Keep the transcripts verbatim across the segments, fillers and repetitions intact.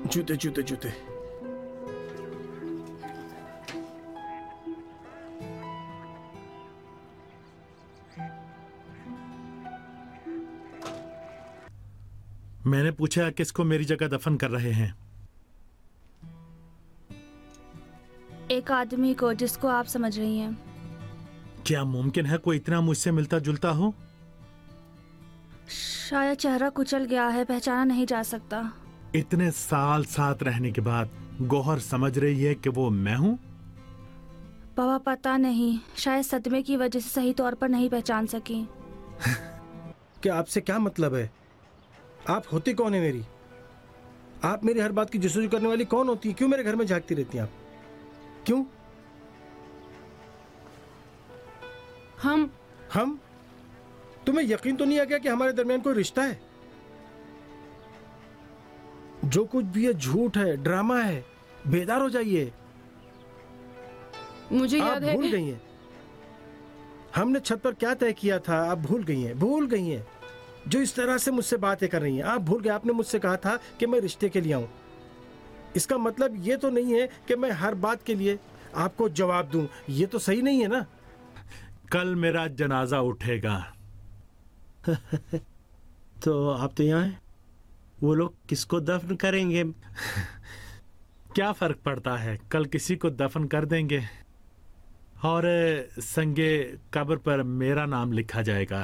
जूते जूते जूते। मैंने पूछा किसको मेरी जगह दफन कर रहे हैं? एक आदमी को जिसको आप समझ रही हैं। क्या मुमकिन है कोई इतना मुझसे मिलता जुलता हो? शायद चेहरा कुचल गया है, पहचाना नहीं जा सकता। इतने साल साथ रहने के बाद गौहर समझ रही है कि वो मैं हूँ? बाबा पता नहीं, शायद सदमे की वजह से सही तौर पर नहीं पहचान सकी। क्या आपसे क्या मतलब है? आप होती कौन है मेरी? आप मेरी हर बात की जस्तजू करने वाली कौन होती है? क्यों मेरे घर में झांकती रहती हैं आप? क्यों? हम हम तुम्हें यकीन तो नहीं आ गया कि हमारे दरमियान कोई रिश्ता है? जो कुछ भी है झूठ है, ड्रामा है। बेदार हो जाइए। मुझे आप याद है भूल गई हैं हमने छत पर क्या तय किया था। आप भूल गई हैं भूल गई हैं जो इस तरह से मुझसे बातें कर रही हैं। आप भूल गए आपने मुझसे कहा था कि मैं रिश्ते के लिए आऊं। इसका मतलब ये तो नहीं है कि मैं हर बात के लिए आपको जवाब दूं। ये तो सही नहीं है ना। कल मेरा जनाजा उठेगा। तो आप तो यहाँ हैं, वो लोग किसको दफन करेंगे? क्या फर्क पड़ता है, कल किसी को दफन कर देंगे और संगे कब्र पर मेरा नाम लिखा जाएगा।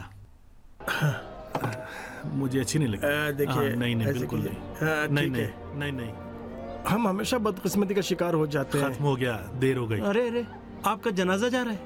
मुझे अच्छी नहीं लगी। देखिए नहीं नहीं बिल्कुल नहीं नहीं नहीं नहीं नहीं हम हमेशा बदकिस्मती का शिकार हो जाते हैं। खत्म हो गया, देर हो गई। अरे अरे आपका जनाजा जा रहा है।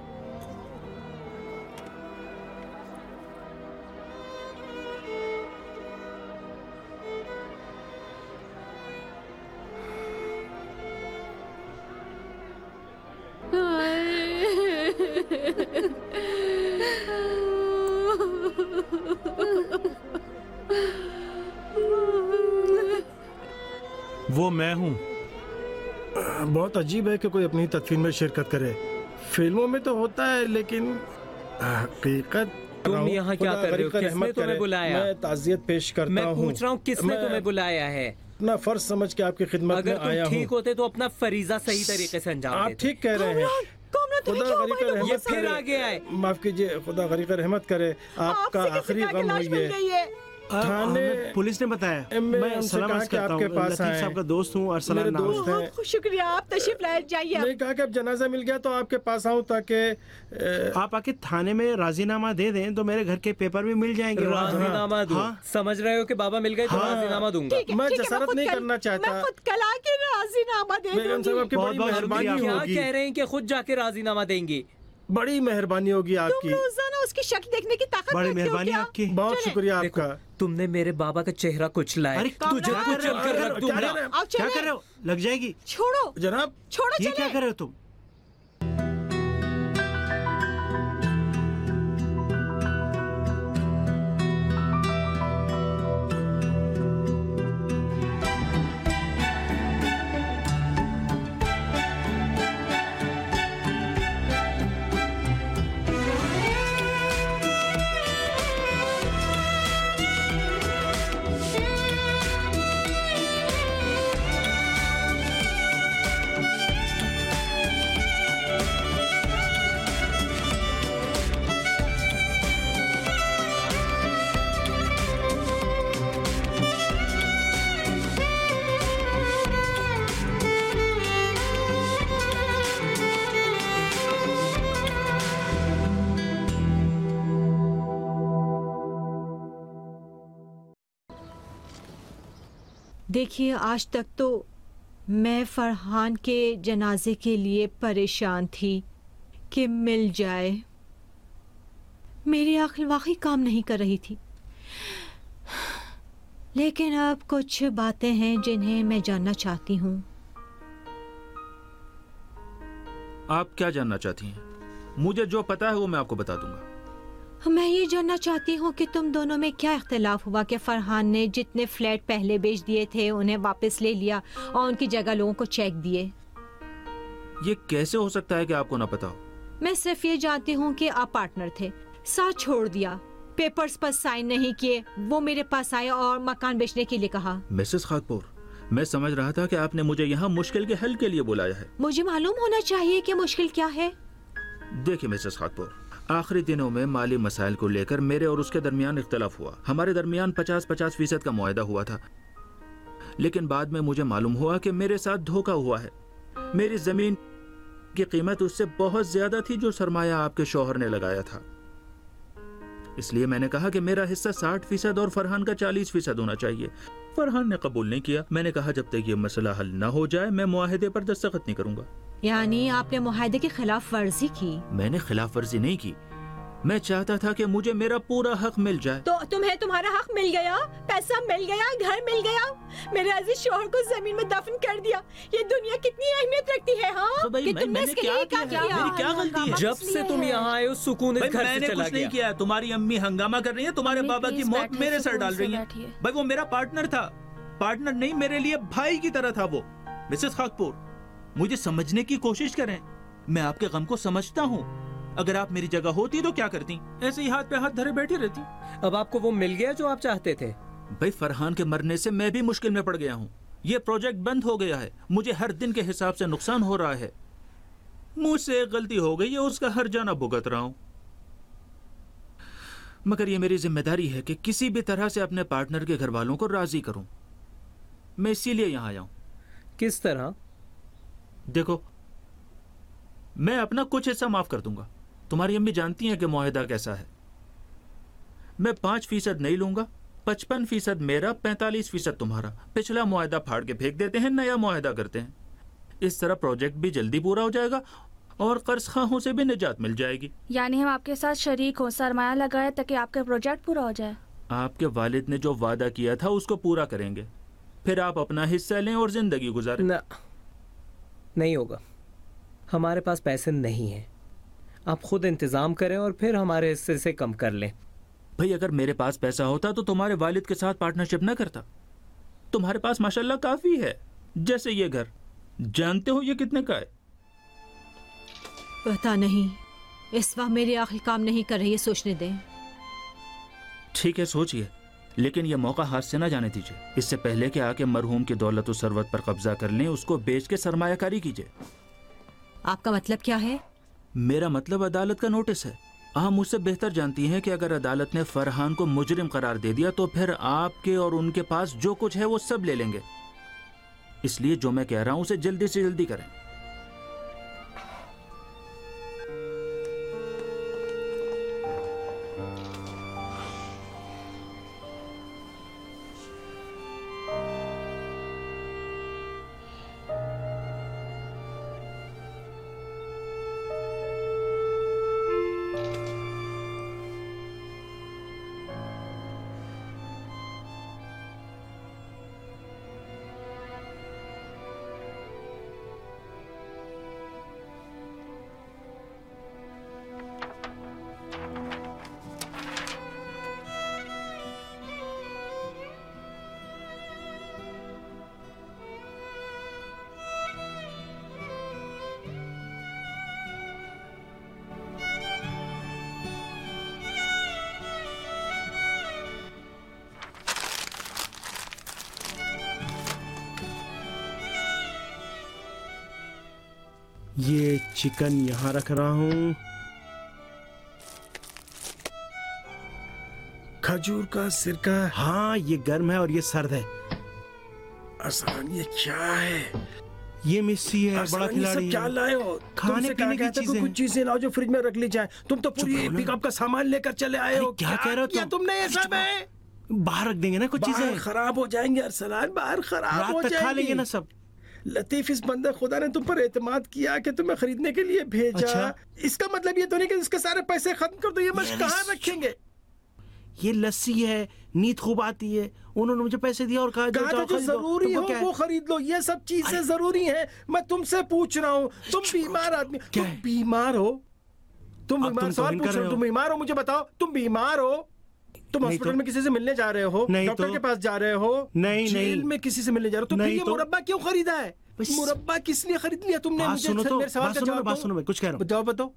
वो मैं हूँ। बहुत अजीब है कि कोई अपनी तदफीन में शिरकत करे। फिल्मों में तो होता है लेकिन हकीकत। तुम यहाँ क्या कर रहे हो? किसने तुम्हें बुलाया? मैं ताज़ियत पेश करता हूँ। मैं पूछ रहा हूँ किसने तुम्हें बुलाया है? अपना फर्ज समझ के आपकी खिदमत में आया हूँ। अगर तुम ठीक होते तो अपना फरीजा सही तरीके से अंजाम देते। आप ठीक कह रहे हैं। खुदा गरीब का रहमत फिर आगे आए। माफ कीजिए, खुदा गरीब का रहमत करे। आपका आखिरी गम हुई है। थाने पुलिस ने बताया। मैं सलाम अर्ज़ करता हूँ, लतीफ साहब का दोस्त हूँ। अरसलान नाम है। बहुत शुक्रिया, आप तशरीफ लाए जाइए। नहीं कहा कि अब जनाजा मिल गया तो आपके पास आऊँ ताकि आप आके थाने में राजीनामा दे दें तो मेरे घर के पेपर भी मिल जाएंगे। राजीनामा दूं? हाँ? समझ रहे हो कि बाबा मिल गए तो हाँ, राजीनामा दूंगा। मैं जसारत नहीं करना चाहता। मैं खुद कल आके राजीनामा दे दूंगी। बेगम साहब आपकी बड़ी मेहरबानी होगी। क्या कह रहे हैं कि खुद जाके राजीनामा देंगे? बड़ी मेहरबानी होगी आपकी। तुम रोजाना उसकी शक्ल देखने की ताकत बड़ी मेहरबानी आपकी। बहुत शुक्रिया आपका। तुमने मेरे बाबा का चेहरा कुचला है। तुझे कुचल कर रख दूंगा। क्या कर रहे हो? लग जाएगी। छोड़ो जनाब, छोड़ो। ये क्या कर रहे हो तुम? देखिए, आज तक तो मैं फरहान के जनाजे के लिए परेशान थी कि मिल जाए। मेरी अक्ल वाकई काम नहीं कर रही थी। लेकिन अब कुछ बातें हैं जिन्हें मैं जानना चाहती हूँ। आप क्या जानना चाहती हैं? मुझे जो पता है वो मैं आपको बता दूंगा। मैं ये जानना चाहती हूँ कि तुम दोनों में क्या इख्तिलाफ हुआ कि फरहान ने जितने फ्लैट पहले बेच दिए थे उन्हें वापस ले लिया और उनकी जगह लोगों को चेक दिए। ये कैसे हो सकता है कि आपको ना पता हो? मैं सिर्फ ये जानती हूँ कि आप पार्टनर थे, साथ छोड़ दिया, पेपर्स पर साइन नहीं किए, वो मेरे पास आए और मकान बेचने के लिए कहा। मिसेस खाकपुर, मैं समझ रहा था कि आपने मुझे यहाँ मुश्किल के हल के लिए बुलाया है। मुझे मालूम होना चाहिए कि मुश्किल क्या है। देखिए मिसेस खातपुर, आखिरी दिनों में माली मसाइल को लेकर मेरे और उसके दरमियान इख्तलाफ हुआ। हमारे दरमियान पचास पचास फीसद का मुआहदा हुआ था, लेकिन बाद में मुझे मालूम हुआ कि मेरे साथ धोखा हुआ है। मेरी जमीन की कीमत उससे बहुत ज्यादा थी जो सरमाया आपके शौहर ने लगाया था। इसलिए मैंने कहा कि मेरा हिस्सा साठ फीसद और फरहान का चालीस फीसद होना चाहिए। फरहान ने कबूल नहीं किया। मैंने कहा जब तक ये मसला हल न हो जाए मैं मुआहदे पर दस्तखत नहीं करूंगा। यानी आपने मुआहदे की खिलाफ वर्जी की? मैंने खिलाफ वर्जी नहीं की, मैं चाहता था कि मुझे मेरा पूरा हक मिल जाए। तो तुम्हें तुम्हारा हक मिल गया, पैसा मिल गया, घर मिल गया, मेरे अजीज शौहर को जमीन में दफन कर दिया। ये दुनिया कितनी अहमियत रखती है। हाँ तो भाई, कि मैं, तुमने मैंने इसके क्या लिए किया, क्या किया? मेरी क्या गलती है? जब से तुम यहाँ आए हो सुकून इस घर से मैंने चला कुछ नहीं गया। किया। तुम्हारी अम्मी हंगामा कर रही है, तुम्हारे अम्मी, बाबा की प्लीज मौत बैठिए, मेरे सर सुकून डाल से रही है। बैठिए। भाई वो मेरा पार्टनर था, पार्टनर नहीं, मेरे लिए भाई की तरह था वो। मिसेस खाकपुर, मुझे समझने की कोशिश करें, मैं आपके गम को समझता हूँ। अगर आप मेरी जगह होती तो क्या करती? ऐसे ही हाथ पे हाथ धरे बैठी रहती। अब आपको वो मिल गया जो आप चाहते थे? भाई फरहान के मरने से मैं भी मुश्किल में पड़ गया हूँ। ये प्रोजेक्ट बंद हो गया है, मुझे हर दिन के हिसाब से नुकसान हो रहा है। मुझसे एक गलती हो गई है, उसका हर जाना भुगत रहा हूँ। मगर ये मेरी जिम्मेदारी है कि किसी भी तरह से अपने पार्टनर के घर वालों को राजी करूं। मैं इसीलिए यहां आया हूं। किस तरह? देखो, मैं अपना कुछ हिस्सा माफ कर दूंगा। तुम्हारी अम्मी जानती हैं कि मुआहदा कैसा है। मैं पांच फीसद नहीं लूंगा, पचपन फीसद मेरा, पैंतालीस फीसद तुम्हारा। पिछला मुआहदा फाड़ के फेंक देते हैं, नया मुआहदा करते हैं। इस तरह प्रोजेक्ट भी जल्दी पूरा हो जाएगा और कर्ज खाहों से भी निजात मिल जाएगी। यानी हम आपके साथ शरीक हो, सरमाया लगाए ताकि आपका प्रोजेक्ट पूरा हो जाए। आपके वालिद ने जो वादा किया था उसको पूरा करेंगे, फिर आप अपना हिस्सा लें और जिंदगी गुजारें। ना, नहीं होगा। हमारे पास पैसे नहीं हैं। आप खुद इंतजाम करें और फिर हमारे हिस्से से कम कर लें। भाई अगर मेरे पास पैसा होता तो तुम्हारे वालिद के साथ पार्टनरशिप न करता। तुम्हारे पास माशाल्लाह काफी है, जैसे ये घर। जानते हो ये कितने का है? पता नहीं, इस वक्त मेरी आखिर काम नहीं कर रही है, सोचने दें। ठीक है, सोचिए, लेकिन यह मौका हाथ से ना जाने दीजिए। इससे पहले कि आके मरहूम की दौलत और सरवत पर कब्जा कर लें, उसको बेच के सरमायाकारी कीजिए। आपका मतलब क्या है? मेरा मतलब अदालत का नोटिस है। आप मुझसे बेहतर जानती हैं कि अगर अदालत ने फरहान को मुजरिम करार दे दिया तो फिर आपके और उनके पास जो कुछ है वो सब ले लेंगे। इसलिए जो मैं कह रहा हूं उसे जल्दी से जल्दी करें। ये चिकन यहाँ रख रहा हूँ। खजूर का सिरका। हाँ, ये गर्म है और ये सर्द है। अरसलान, ये क्या है? ये मिस्सी है, बड़ा खिलाड़ी। क्या लाए हो? खाने पीने की चीजें। कुछ चीजें लाओ जो फ्रिज में रख ली जाए। तुम तो पूरी पिकअप का सामान लेकर चले आए हो। क्या कह रहे हो तुम? तुमने ये सब है? बाहर रख देंगे ना कुछ चीजें। खराब हो जाएंगे अरसलान, बाहर खराब हो जाएंगे। खा लेंगे ना सब। लतीफ, इस बंदे खुदा ने तुम पर एतमाद किया कि तुम्हें खरीदने के लिए भेजा। अच्छा? इसका मतलब ये तो नहीं कि इसके सारे पैसे खत्म कर दो। ये मश कहाँ रखेंगे? ये लस्सी है, नींद खूब आती है। उन्होंने मुझे पैसे दिया और कहा जो, जो, जो जरूरी हो वो खरीद लो। ये सब चीजें जरूरी हैं। मैं तुमसे पूछ रहा हूँ, तुम बीमार आदमी, तुम बीमार हो? तुम बीमार सवाल पूछ रहे हो? तुम बीमार हो? मुझे बताओ, तुम बीमार हो? तुम हॉस्पिटल में किसी से मिलने जा रहे हो? डॉक्टर के पास जा रहे हो? नहीं, जेल में किसी से मिलने जा रहे हो? तो फिर ये मुरब्बा क्यों खरीदा है? मुरब्बा किस लिए खरीद लिया तुमने? मुझे मेरे सवाल का जवाब दो। सुनो, मैं कुछ कह रहा हूँ। बताओ बताओ।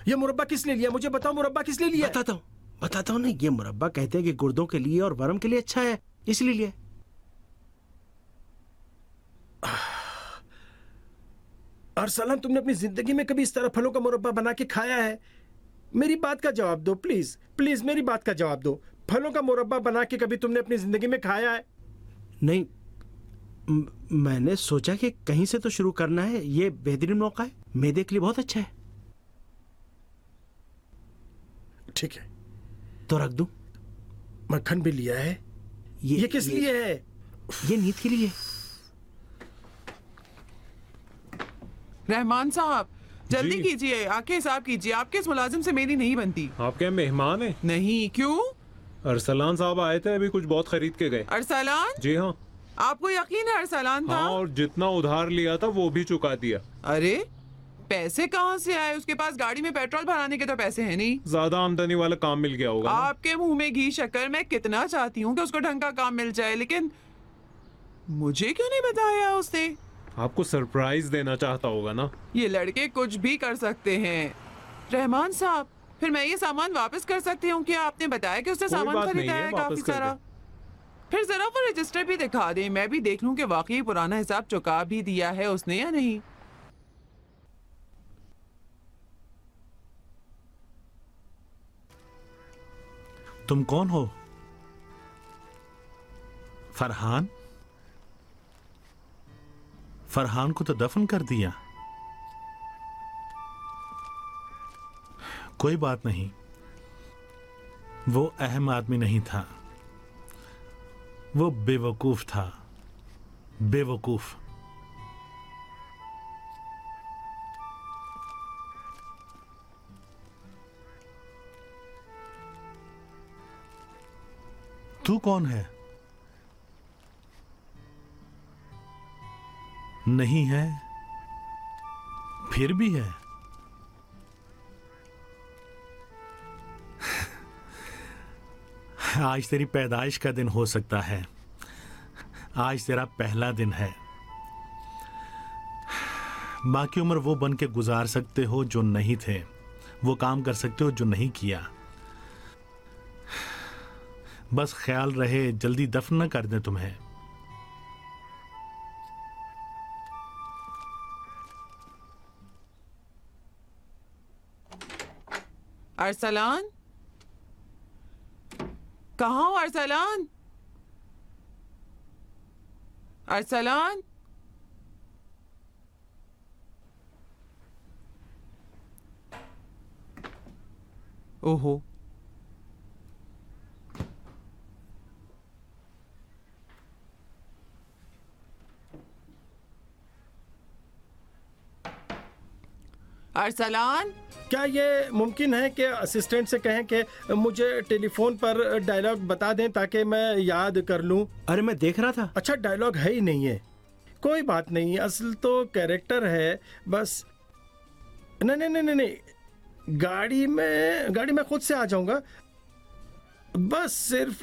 ये मुरब्बा किस लिए लिया? मुझे बताओ, मुरब्बा किस लिए लिया? बताता हूँ बताता हूँ ना, ये मुरब्बा कहते हैं कि गुर्दों के लिए और वर्म के लिए अच्छा है, इसलिए लिया। अरसलान, तुमने अपनी जिंदगी में कभी इस तरह फलों का मुरब्बा बना के खाया है? मेरी बात का जवाब दो प्लीज, प्लीज मेरी बात का जवाब दो। फलों का मुरब्बा बना के कभी तुमने अपनी जिंदगी में खाया है? नहीं, म- मैंने सोचा कि कहीं से तो शुरू करना है, ये बेहतरीन मौका है, मैदे के लिए बहुत अच्छा है। ठीक है, तो रख दूं? मक्खन भी लिया है। ये, ये किस ये, लिए है? ये नींद के लिए। रहमान साहब, जल्दी कीजिए, आके हिसाब कीजिए। आपके इस मुलाजिम से मेरी नहीं बनती। आप क्या मेहमान हैं? नहीं, क्यों? अरसलान साहब आए थे, अभी कुछ बहुत खरीद के गए। अरसलान? जी हाँ। आपको यकीन है अरसलान था? हाँ, और जितना उधार लिया था वो भी चुका दिया। अरे पैसे कहाँ से आए? उसके पास गाड़ी में पेट्रोल भराने के तो पैसे हैं नहीं। ज्यादा आमदनी वाला काम मिल गया होगा। आपके मुंह में घी शक्कर। मैं कितना चाहती हूँ कि उसको ढंग का काम मिल जाए, लेकिन मुझे क्यों नहीं बताया उसने? आपको सरप्राइज देना चाहता होगा ना। ये लड़के कुछ भी कर सकते हैं। रहमान साहब, फिर मैं ये सामान वापस कर सकती हूँ क्या? आपने बताया कि उसने सामान खरीदा है काफी सारा। फिर जरा वो रजिस्टर भी दिखा दें, मैं भी देख लूं कि वाकई पुराना हिसाब चुका भी दिया है उसने या नहीं। तुम कौन हो? फरहान? फरहान को तो दफन कर दिया। कोई बात नहीं, वो अहम आदमी नहीं था, वो बेवकूफ था, बेवकूफ। तू कौन है? नहीं है, फिर भी है। आज तेरी पैदाइश का दिन हो सकता है, आज तेरा पहला दिन है। बाकी उम्र वो बन के गुजार सकते हो जो नहीं थे, वो काम कर सकते हो जो नहीं किया। बस ख्याल रहे जल्दी दफन न कर दे तुम्हें। अरसलान, कहाँ हो अरसलान? अरसलान? ओहो, अरसलान? क्या ये मुमकिन है कि असिस्टेंट से कहें कि मुझे टेलीफोन पर डायलॉग बता दें ताकि मैं याद कर लूं? अरे मैं देख रहा था। अच्छा, डायलॉग है ही नहीं है। कोई बात नहीं, असल तो कैरेक्टर है बस। नहीं नहीं नहीं नहीं नहीं गाड़ी में गाड़ी में खुद से आ जाऊंगा। बस सिर्फ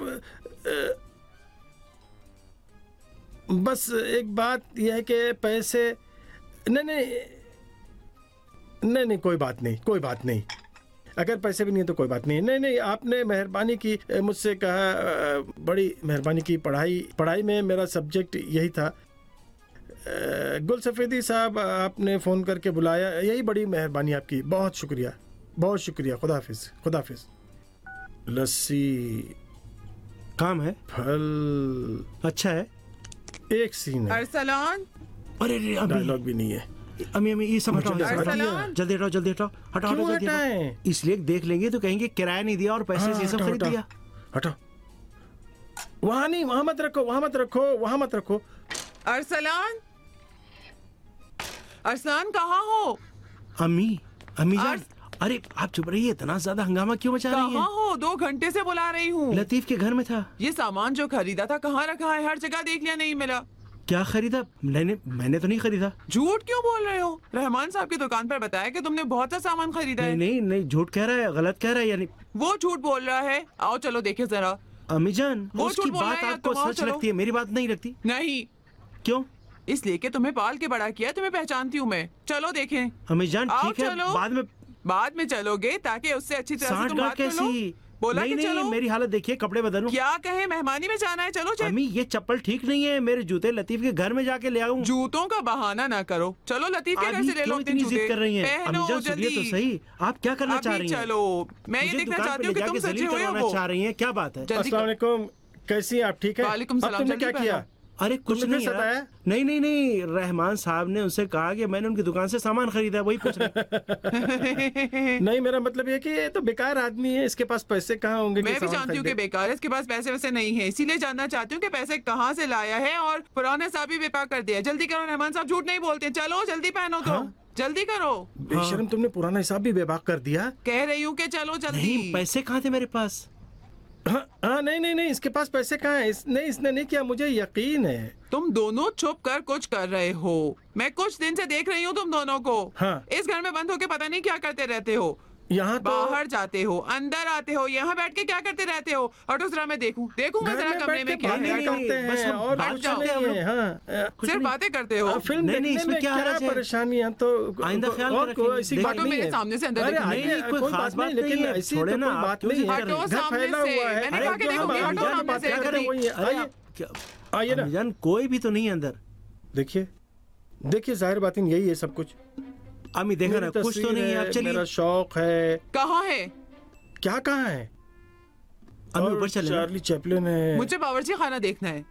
बस एक बात यह है कि पैसे नहीं नहीं नहीं नहीं कोई बात नहीं, कोई बात नहीं। अगर पैसे भी नहीं है तो कोई बात नहीं। नहीं नहीं आपने मेहरबानी की, मुझसे कहा, बड़ी मेहरबानी की। पढ़ाई पढ़ाई में मेरा सब्जेक्ट यही था। गुल सफ़ेदी साहब, आपने फ़ोन करके बुलाया, यही बड़ी मेहरबानी आपकी। बहुत शुक्रिया, बहुत शुक्रिया। खुदा हाफिज़, खुदा हाफिज़। लस्सी काम है, फल अच्छा है, एक सीन है। अरसलान? अरे डायलॉग भी नहीं है। अम्मी अम्मी ये सब हटाओ, जल्दी हटाओ, जल्दी हटाओ, हटाओ हटाओ जल्दी हटाओ। इसलिए देख लेंगे तो कहेंगे किराया नहीं दिया और पैसे से सब खरीद लिया। हटाओ, वहां नहीं, वहां मत रखो, वहां मत रखो, वहां मत रखो। अरसलान? अरसलान कहाँ हो? अम्मी अम्मी जान, अरे आप चुप रहिए, इतना ज्यादा हंगामा क्यों मचा रही हैं? कहाँ हो? दो घंटे से बुला रही हूँ। लतीफ के घर में था। ये सामान जो खरीदा था कहाँ रखा है? हर जगह देख लिया, नहीं मिला। क्या खरीदा? मैंने मैंने तो नहीं खरीदा। झूठ क्यों बोल रहे हो? रहमान साहब की दुकान पर बताया कि तुमने बहुत सा सामान खरीदा है। नहीं नहीं झूठ कह रहा है, गलत कह रहा है। यानी वो झूठ बोल रहा है। आओ चलो देखे जरा। अम्मी जान, वो उसकी बात आपको सच लगती है, मेरी बात नहीं लगती। नहीं। क्यों? इसलिए कि तुम्हें पाल के बड़ा किया, तुम्हें पहचानती हूँ मैं। चलो देखें। अम्मी जान ठीक है, बाद में बाद में चलोगे ताकि उससे अच्छी तरह से तुम बात कर लो। बोला नहीं, कि नहीं, चलो। मेरी हालत देखिए, कपड़े बदलूं। क्या कहे, मेहमानी में जाना है, चलो चल। अम्मी ये चप्पल ठीक नहीं है, मेरे जूते लतीफ के घर में जाके ले आऊं। जूतों का बहाना ना करो, चलो लतीफ के घर से ले लो अपने जूते। कर रही हैं पहनो जल्दी। तो सही, आप क्या करना चाह रही हैं? चलो, मैं ये देखना चाहती हूँ कि तुम सच्चे हो या वो। चाह रही हैं, क्या बात है? अस्सलाम वालेकुम, कैसी हैं आप? ठीक है? वालेकुम सलाम। तुमने क्या किया? अरे कुछ नहीं बताया? नहीं नहीं नहीं रहमान साहब ने उनसे कहा कि मैंने उनकी दुकान से सामान खरीदा, वही पूछ रहे। नहीं, मेरा मतलब ये कि ये तो बेकार आदमी है, इसके पास पैसे कहाँ होंगे? मैं भी जानती हूँ कि बेकार है, इसके पास पैसे वैसे नहीं है, इसीलिए जानना चाहती हूँ कि पैसे कहाँ से लाया है और पुराने साहब भी बेकार कर दिया। जल्दी करो, रहमान साहब झूठ नहीं बोलते। चलो जल्दी पहनो तो, जल्दी करो। बेशरम, तुमने पुराना हिसाब भी बेबाक कर दिया। कह रही हूँ कि चलो जल्दी। पैसे कहाँ थे मेरे पास? हाँ हाँ, नहीं नहीं नहीं, इसके पास पैसे कहाँ हैं? इस, नहीं, इसने नहीं किया, मुझे यकीन है। तुम दोनों छुप कर कुछ कर रहे हो, मैं कुछ दिन से देख रही हूँ तुम दोनों को। हाँ। इस घर में बंद होके पता नहीं क्या करते रहते हो। यहाँ तो... बाहर जाते हो, अंदर आते हो, यहाँ बैठ के क्या करते रहते हो? और दूसरा मैं देखूं देखूं मैं जरा कमरे में क्या करते हैं और कुछ नहीं है। हाँ, सिर्फ बातें करते हो। फिल्म देखने में क्या परेशानियाँ, तो आइंदा ख्याल रखें। ऐसी बात नहीं है, सामने से अंदर नहीं, कोई खास बात नहीं, लेकिन ऐसी कोई बात नहीं है। हटो सामने से, मैंने कहा कि देखो, हटो सामने से। आइए ना, कोई भी तो नहीं है अंदर। देखिए देखिए, जाहिर बात यही है सब कुछ। अम्मी देखा ना, कुछ तो नहीं है। अब चलिए, मेरा शौक है। कहाँ है? क्या कहाँ है? अम्मी ऊपर चले। चार्ली चैपलिन है। मुझे बावर्ची खाना देखना है।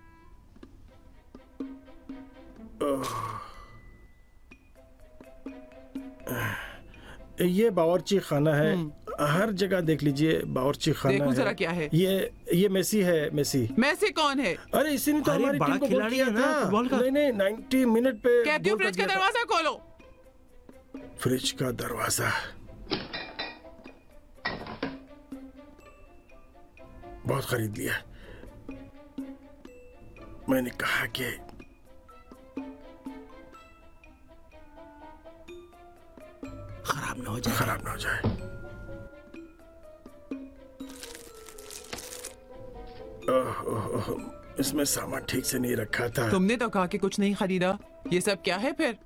ये बावर्ची खाना है, हर जगह देख लीजिए बावर्ची खाना देखो है। जरा क्या है? ये ये मेसी है। मेसी मेसी कौन है? अरे इसी ने तो हमारी टीम को गोल किया था। नहीं नहीं, नाइन्टी मिनट पे कहती हूँ फ्रिज का दरवाजा खोलो। फ्रिज का दरवाजा बहुत खरीद लिया। मैंने कहा कि खराब ना हो जाए, खराब ना हो जाए। ओह, ओह, ओह, इसमें सामान ठीक से नहीं रखा था। तुमने तो कहा कि कुछ नहीं खरीदा, ये सब क्या है फिर?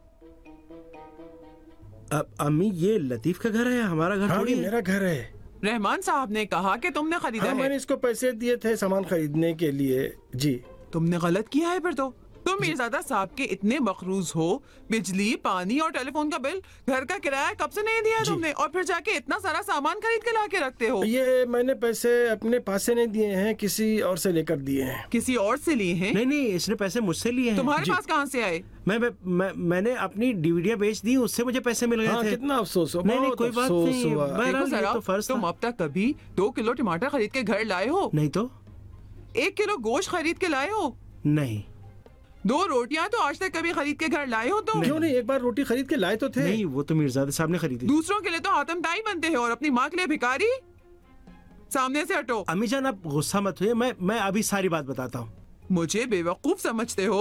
अब अम्मी ये लतीफ का घर है, हमारा घर हाँ, थोड़ी है। मेरा घर है। रहमान साहब ने कहा कि तुमने खरीदा हाँ, है। मैंने इसको पैसे दिए थे सामान खरीदने के लिए। जी। तुमने गलत किया है फिर तो। तुम मीरजादा साहब के इतने मखरूज हो, बिजली, पानी और टेलीफोन का बिल, घर का किराया कब से नहीं दिया तुमने, और फिर जाके इतना सारा सामान खरीद के ला के रखते हो। ये मैंने पैसे अपने पास से नहीं दिए हैं, किसी और से लेकर दिए हैं। किसी और से लिए हैं? नहीं नहीं, इसने पैसे मुझसे लिए हैं। तुम्हारे पास कहाँ से आए? मैं, मैं, मैं मैंने अपनी डीवीडियां बेच दी, उससे मुझे पैसे मिल गए हाँ, थे। कितना अफसोस हो। नहीं नहीं, कोई बात नहीं। देखो जरा, तो फर्ज तुम अब तक कभी दो किलो टमाटर खरीद के घर लाए हो? नहीं। तो एक किलो गोश्त खरीद के लाए हो? नहीं। दो रोटियां तो आज तक कभी खरीद के घर लाए हो तुम? क्यों नहीं, एक बार रोटी खरीद के लाए तो थे। नहीं, वो तो मिर्जादे साहब ने खरीदी। दूसरों के लिए तो हातम ताई बनते हो और अपनी माँ के लिए भिखारी। सामने से हटो। अम्मी जान, आप गुस्सा मत हुए, मैं मैं अभी सारी बात बताता हूँ। मुझे बेवकूफ समझते हो?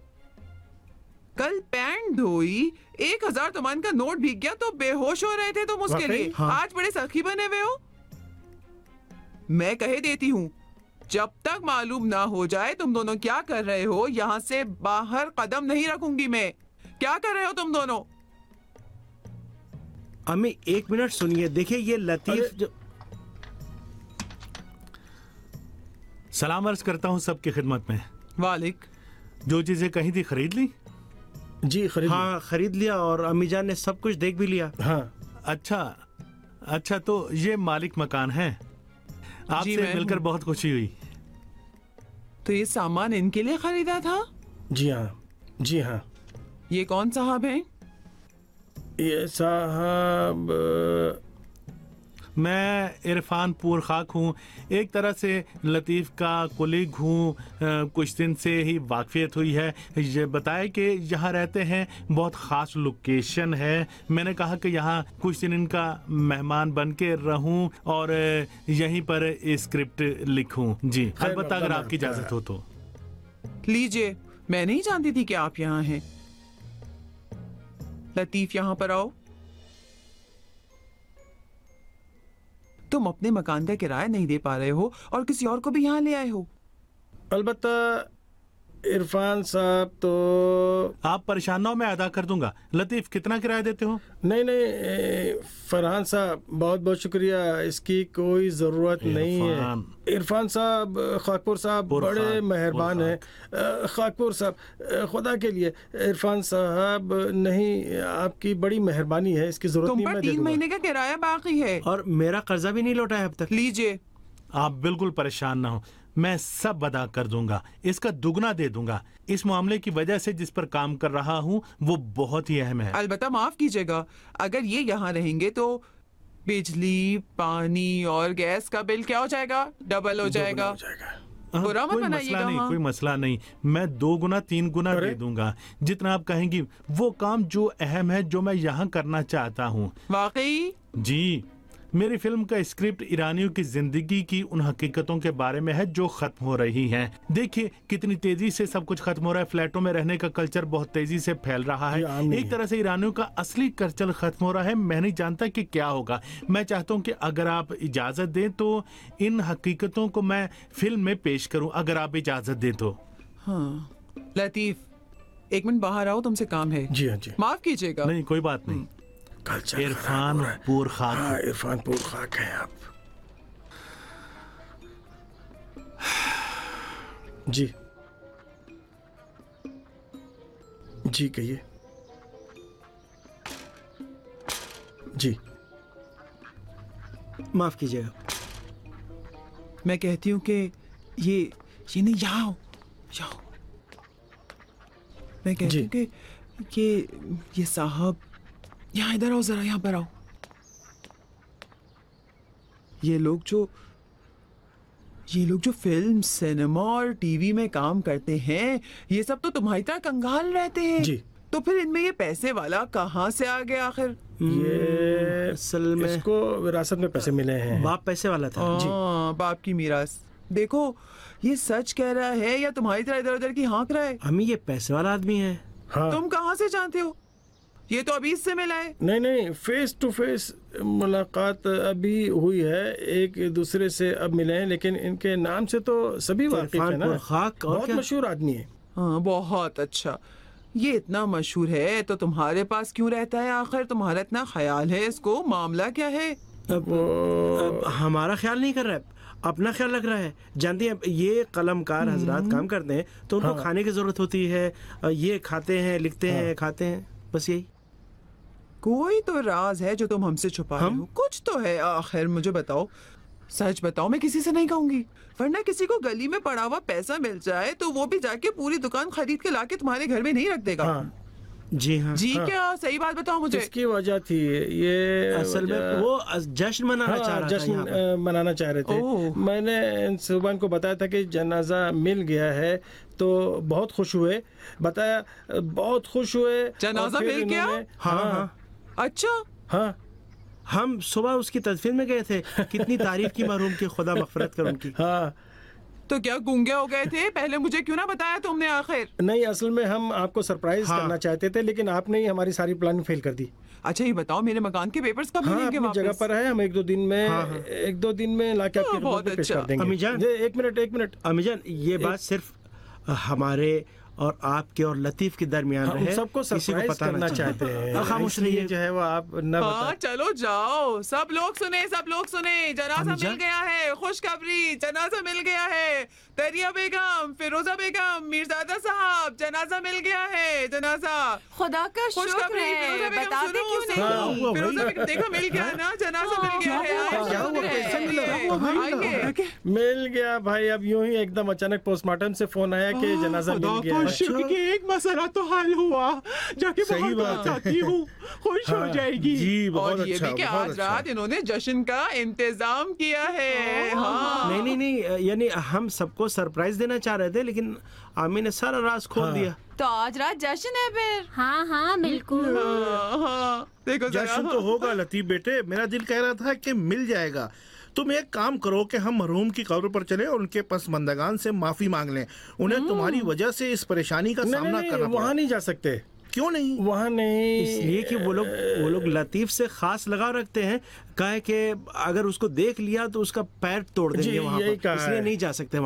कल पैंट धोई, एक हजार तुमान का नोट भीग गया तो बेहोश हो रहे थे तुम उसके लिए। हाँ। आज बड़े सखी बने हुए हो। मैं कहे देती हूँ, जब तक मालूम ना हो जाए तुम दोनों क्या कर रहे हो, यहाँ से बाहर कदम नहीं रखूंगी मैं। क्या कर रहे हो तुम दोनों? अम्मी एक मिनट सुनिए, देखिए ये लतीफ जो... सलाम अर्ज करता हूँ सबकी खिदमत में। वालिक। जो चीजें कहीं थी खरीद ली? जी खरीद हाँ खरीद लिया, और अम्मी जान ने सब कुछ देख भी लिया। हाँ। अच्छा अच्छा, तो ये मालिक मकान है। आपसे मिलकर बहुत खुशी हुई। तो ये सामान इनके लिए खरीदा था? जी हाँ, जी हाँ। ये कौन साहब हैं? ये साहब, मैं इरफान पूर खाक हूँ, एक तरह से लतीफ़ का कुलीग हूँ। कुछ दिन से ही वाकफियत हुई है। ये बताए कि यहाँ रहते हैं, बहुत ख़ास लोकेशन है। मैंने कहा कि यहाँ कुछ दिन इनका मेहमान बन के रहूँ और यहीं पर स्क्रिप्ट लिखूँ। जी, अलबत्ता अगर आपकी इजाज़त हो तो। लीजिए, मैं नहीं जानती थी कि आप यहाँ हैं। लतीफ़, यहाँ पर आओ। तुम अपने मकान का किराया नहीं दे पा रहे हो और किसी और को भी यहाँ ले आए हो। अलबत्ता इरफान साहब तो आप परेशान ना हो, मैं अदा कर दूंगा। लतीफ कितना किराया देते हो? नहीं नहीं फरहान साहब बहुत बहुत शुक्रिया, इसकी कोई ज़रूरत नहीं है। इरफान साहब, खाकपुर साहब बड़े मेहरबान हैं। खाकपुर साहब खुदा के लिए, इरफान साहब नहीं, आपकी बड़ी मेहरबानी है, इसकी ज़रूरत नहीं। मैं तीन महीने का किराया बाकी है और मेरा कर्जा भी नहीं लौटा है अब तक। लीजिए। आप बिल्कुल परेशान ना हो, मैं सब अदा कर दूंगा, इसका दुगना दे दूंगा। इस मामले की वजह से जिस पर काम कर रहा हूँ वो बहुत ही अहम है। अलबत्ता माफ कीजिएगा, अगर ये यहाँ रहेंगे तो बिजली, पानी और गैस का बिल क्या हो जाएगा? डबल हो जाएगा। बुरा मत बनाइएगा। नहीं, कोई मसला नहीं, मैं दो गुना तीन गुना दे दूंगा, जितना आप कहेंगी। वो काम जो अहम है, जो मैं यहाँ करना चाहता हूँ। वाकई? जी, मेरी फिल्म का स्क्रिप्ट ईरानियों की जिंदगी की उन हकीकतों के बारे में है जो खत्म हो रही हैं। देखिए कितनी तेजी से सब कुछ खत्म हो रहा है। फ्लैटों में रहने का कल्चर बहुत तेजी से फैल रहा है। एक तरह से ईरानियों का असली कल्चर खत्म हो रहा है। मैं नहीं जानता कि क्या होगा। मैं चाहता हूँ कि अगर आप इजाजत दें तो इन हकीकतों को मैं फिल्म में पेश करूँ, अगर आप इजाजत दें तो। हाँ लतीफ, एक मिनट बाहर आओ, तुमसे काम है। जी हाँ जी। माफ कीजिएगा। नहीं कोई बात नहीं। इरफान पूर खाक। हाँ, इरफान पूर खाक हैं आप। जी जी कहिए। जी माफ कीजिएगा। मैं कहती हूँ कि ये ये नहीं, यहाँ आओ, यहाँ। मैं कहती हूँ कि ये ये साहब यहाँ इधर आओ, जरा यहाँ पर आओ। ये लोग जो ये लोग जो फिल्म, सिनेमा और टीवी में काम करते हैं, ये सब तो तुम्हारी तरह कंगाल रहते हैं। जी। तो फिर इनमें ये पैसे वाला कहाँ से आ गया आखिर? ये असल में इसको विरासत में पैसे मिले हैं। बाप पैसे वाला था। जी। बाप की मीरास। देखो ये सच कह रहा है या तुम्हारी तरह इधर उधर की हाँक रहा है? अम्मी ये पैसे वाला आदमी है। हाँ। तुम कहाँ से जानते हो? ये तो अभी इससे मिला है। नहीं नहीं, फेस टू फेस मुलाकात अभी हुई है, एक दूसरे से अब मिले हैं, लेकिन इनके नाम से तो सभी वाकिफ है ना। खाक बहुत मशहूर आदमी है। हाँ बहुत अच्छा। ये इतना मशहूर है तो तुम्हारे पास क्यों रहता है आखिर? तुम्हारा इतना ख्याल है इसको? मामला क्या है? अब, अब हमारा ख्याल नहीं कर रहा है, अपना ख्याल रख रहा है। जानती हैं ये कलमकार हजरात काम करते हैं तो उनको हाँ। खाने की जरूरत होती है, ये खाते हैं, लिखते हाँ। हैं, खाते हैं, बस यही। कोई तो राज है जो तुम हमसे छुपा रहे हो। कुछ तो है आखिर, मुझे बताओ, सच बताओ। मैं किसी से नहीं कहूंगी, वरना किसी को गली में पड़ा हुआ पैसा मिल जाए तो वो भी जाके पूरी दुकान खरीद के लाके तुम्हारे घर में नहीं रख देगा। हाँ। जी हाँ। जी हाँ। क्या? सही बात बताओ मुझे। इसकी वजह थी ये, असल में वो जश्न मनाना हाँ, चाह रहा जश्न था, मनाना चाह रहे थे। मैंने सुबह को बताया था कि जनाजा मिल गया है तो बहुत खुश हुए, बताया बहुत खुश हुए। जनाजा मिल गया? हाँ, हाँ। अच्छा। हाँ, हम सुबह उसकी तदफीन में गए थे। कितनी तारीफ की मरहूम की, खुदा मगफिरत कर उनकी। हाँ। तो क्या गूंगे हो गए थे? पहले मुझे क्यों ना बताया तुमने आखिर? नहीं, असल में हम आपको सरप्राइज हाँ। करना चाहते थे, लेकिन आपने ही हमारी सारी प्लान फेल कर दी। अच्छा ये बताओ, मेरे मकान के पेपर्स कब हाँ, मिलेंगे वापस? जगह पर है, हम एक दो दिन में हाँ, हाँ। एक दो दिन में लाके आपके बहुत पेश अच्छा। कर देंगे। अमीजान, एक मिनट एक मिनट अमीजान, ये बात सिर्फ हमारे और आपके और लतीफ के दरमियान हाँ, रहे, सबको सरप्राइज करना चाहते हैं। खामोश रहिए, जो है वो आप न हाँ, चलो जाओ, सब लोग सुने, सब लोग सुने, जनाजा मिल गया है। खुशखबरी, जनाजा मिल गया है। दरिया बेगम, फिरोजा बेगम, मीरजादा साहब, जनाजा मिल गया है। जनाजा खुदा का शुक्र है, बता दे क्यों नहीं? फिरोजा बेगम देखो मिल गया ना, जनाजा मिल गया है। मिल गया भाई। अब यूं ही एकदम अचानक पोस्टमार्टम से फोन आया कि जनाजा मिल गया। एक मसला तो हल हुआ, जाके सही बात है, खुश हो जाएगी। जी बहुत और ये अच्छा, भी कि आज अच्छा। रात इन्होंने जश्न का इंतजाम किया है। हाँ। नहीं नहीं नहीं, यानी हम सबको सरप्राइज देना चाह रहे थे, लेकिन आमी ने सारा राज खोल हाँ। दिया। तो आज रात जश्न है फिर? हाँ हाँ बिल्कुल। हाँ, देखो जश्न तो होगा लतीफ बेटे, मेरा दिल कह रहा था कि मिल जाएगा। तुम एक काम करो कि हम मरहूम की कब्र पर चले और उनके पसमंदगान से माफी मांग लें। उन्हें तुम्हारी वजह से इस परेशानी का सामना करना पड़ा। वहाँ नहीं जा सकते। क्यों नहीं? वहाँ नहीं, इसलिए कि वो लोग वो लोग लतीफ से खास लगाव रखते हैं। कहे कि अगर उसको देख लिया तो उसका पैर तोड़ देंगे वहाँ पर, इसलिए नहीं जा सकते वहाँ पर।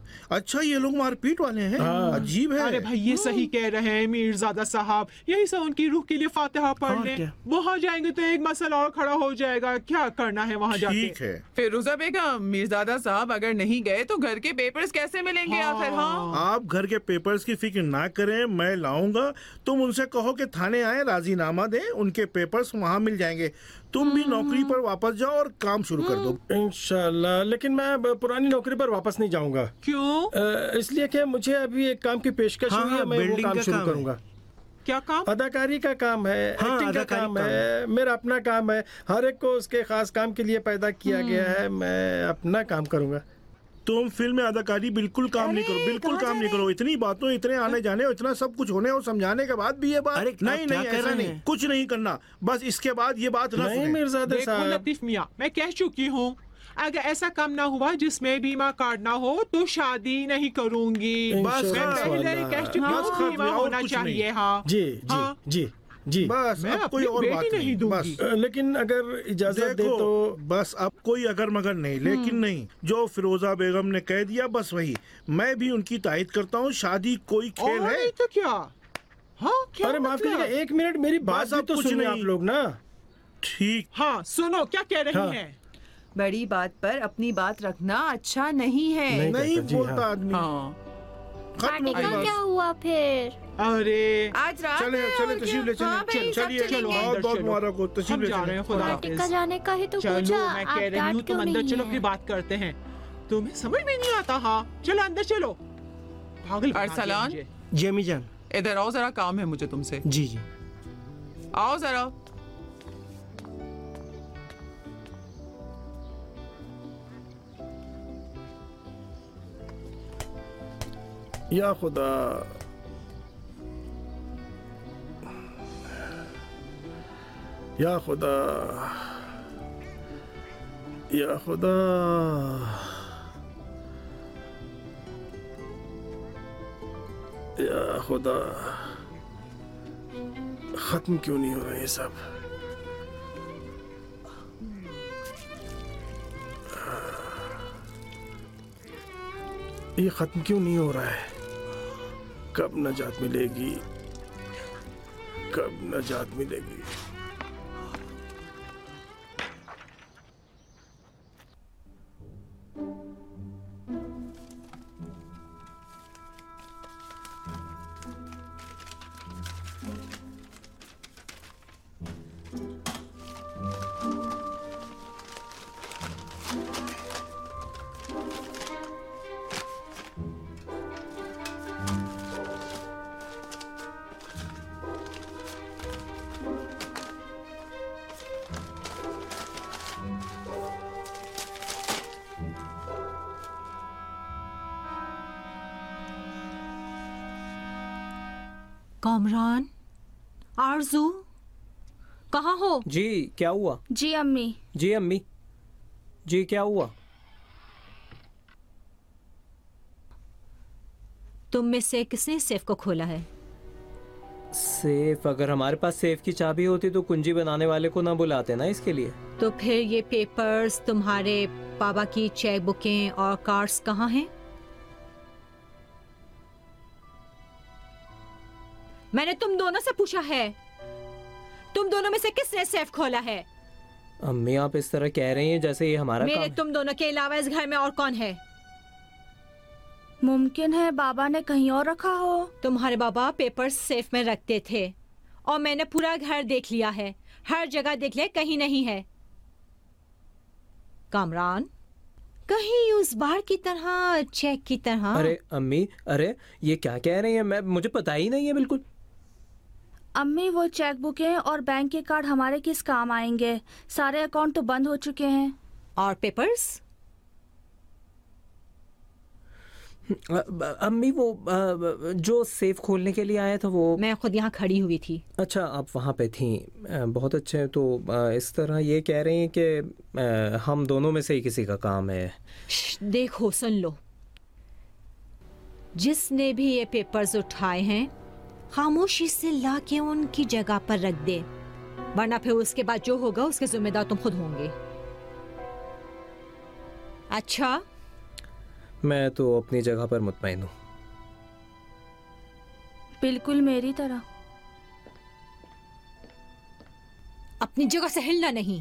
अच्छा ये लोग मारपीट वाले हैं, अजीब है। अरे भाई ये सही कह रहे हैं मीरजादा साहब, यही सब उनकी रूह के लिए फातिहा पढ़ लें। वहाँ जाएंगे तो एक मसला और खड़ा हो जाएगा, क्या करना है वहाँ जाके। ठीक है फिरोजा बेगम, मीरजादा साहब अगर नहीं गए तो घर के पेपर्स कैसे मिलेंगे आखिर? हाँ आप घर के पेपर्स की फिक्र ना करें, मैं लाऊंगा। तुम उनसे कहो कि थाने आए, राजीनामा दें, उनके पेपर्स वहाँ मिल जाएंगे। तुम भी नौकरी पर वापस जाओ और काम शुरू कर दो। इंशाल्लाह, लेकिन मैं पुरानी नौकरी पर वापस नहीं जाऊंगा। क्यों? इसलिए कि मुझे अभी एक काम की पेशकश हुई है, मैं वो काम शुरू करूंगा। क्या काम? अदाकारी का काम है, हाँ, एक्टिंग का काम, काम है, मेरा अपना काम है। हर एक को उसके खास काम के लिए पैदा किया गया है, मैं अपना काम करूंगा। तुम फिल्म में अदाकारी बिल्कुल काम नहीं करो, बिल्कुल काम नहीं करो। इतनी बातों, इतने आने जाने और इतना सब कुछ होने और समझाने के बाद भी ये बात नहीं नहीं ऐसा नहीं, कुछ नहीं करना। बस इसके बाद ये बात नहीं मीरजादा साहब। लतीफ मियां, मैं कह चुकी हूँ अगर ऐसा काम ना हुआ जिसमें बीमा कार्ड ना हो तो शादी नहीं करूंगी। बस मैं पहले ही कह चुकी हूँ बीमा होना चाहिए। हाँ जी जी जी जी बस मैं अब कोई और बात नहीं, नहीं बस लेकिन अगर इजाजत दे तो बस अब कोई अगर मगर नहीं, लेकिन नहीं, जो फिरोजा बेगम ने कह दिया बस वही। मैं भी उनकी तायद करता हूँ। शादी कोई खेल है नहीं तो क्या? हाँ क्या? अरे माफ कीजिएगा, एक मिनट मेरी बात भी तो सुनिए आप लोग ना। ठीक, हाँ सुनो क्या कह रही हाँ। हैं। बड़ी बात पर अपनी बात रखना अच्छा नहीं है। नहीं, नहीं जी, बोलता हाँ। आदमी। हाँ खत्म हो गई बात। क्या हुआ फिर? अरे आज रात चले है चले और तशरीफ ले क्या? हाँ चले भाई, सब चलिए चलेंगे। बहुत बहुत मुबारक हो। तशरीफ हम ले जा रहे हैं, खुदा चले। हाफिज। टिक्का जाने का ही तो चलो पूछा, मैं आप कह रही हूँ डांट तुम क्यों अंदर नहीं चलो हैं? फिर बात करते हैं। तुम्हें समझ में नहीं आता। हाँ चलो अंदर चलो। पागल बना दिया अरसलान, मुझे। जी अम्मी जान। इधर आओ जरा, काम है मुझे तुमसे। जी जी। आओ जरा। या खुदा, या खुदा, या खुदा, या खुदा, खत्म क्यों नहीं हो रहा ये सब? ये खत्म क्यों नहीं हो रहा है? कब नजात मिलेगी? कब नजात मिलेगी? कामरान, आरजू, कहाँ हो? जी क्या हुआ? जी अम्मी। जी अम्मी, जी क्या हुआ? तुम में से किसने सेफ को खोला है? सेफ? अगर हमारे पास सेफ की चाबी होती तो कुंजी बनाने वाले को ना बुलाते ना इसके लिए। तो फिर ये पेपर्स, तुम्हारे पापा की चेक बुकें और कार्ड्स कहाँ हैं? मैंने तुम दोनों से पूछा है, तुम दोनों में से किसने सेफ खोला है? अम्मी आप इस तरह कह रही हैं जैसे ये हमारा मेरे काम है। तुम दोनों के अलावा इस घर में और कौन है? मुमकिन है बाबा ने कहीं और रखा हो। तुम्हारे बाबा पेपर्स सेफ में रखते थे और मैंने पूरा घर देख लिया है, हर जगह देख लिया, कहीं नहीं है। कामरान, कहीं उस बार की तरह, चेक की तरह। अरे अम्मी, अरे ये क्या कह रही हैं? मैं मुझे पता ही नहीं है बिल्कुल। अम्मी वो चेक बुकें और बैंक के कार्ड हमारे किस काम आएंगे? सारे अकाउंट तो बंद हो चुके हैं। और पेपर्स? अम्मी वो जो सेफ खोलने के लिए आया था वो मैं खुद यहाँ खड़ी हुई थी। अच्छा आप वहाँ पे थी, बहुत अच्छे। तो इस तरह ये कह रही हैं कि हम दोनों में से ही किसी का काम है। देखो सुन लो, जिसने भी ये पेपर्स उठाए हैं खामोशी से लाके उनकी जगह पर रख दे, वरना फिर उसके बाद जो होगा उसके जिम्मेदार तुम खुद होंगे। अच्छा मैं तो अपनी जगह पर मुतमईन हूँ। बिल्कुल मेरी तरह। अपनी जगह से हिलना नहीं।